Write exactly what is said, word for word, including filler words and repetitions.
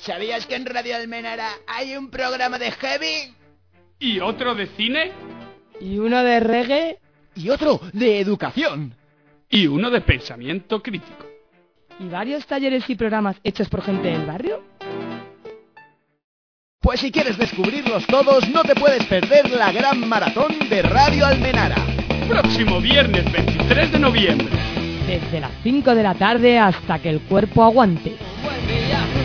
¿Sabías que en Radio Almenara hay un programa de heavy? ¿Y otro de cine? ¿Y uno de reggae? Y otro de educación. ¿Y uno de pensamiento crítico? ¿Y varios talleres y programas hechos por gente del barrio? Pues si quieres descubrirlos todos, no te puedes perder la gran maratón de Radio Almenara. Próximo viernes veintitrés de noviembre. Desde las cinco de la tarde hasta que el cuerpo aguante. Buen día.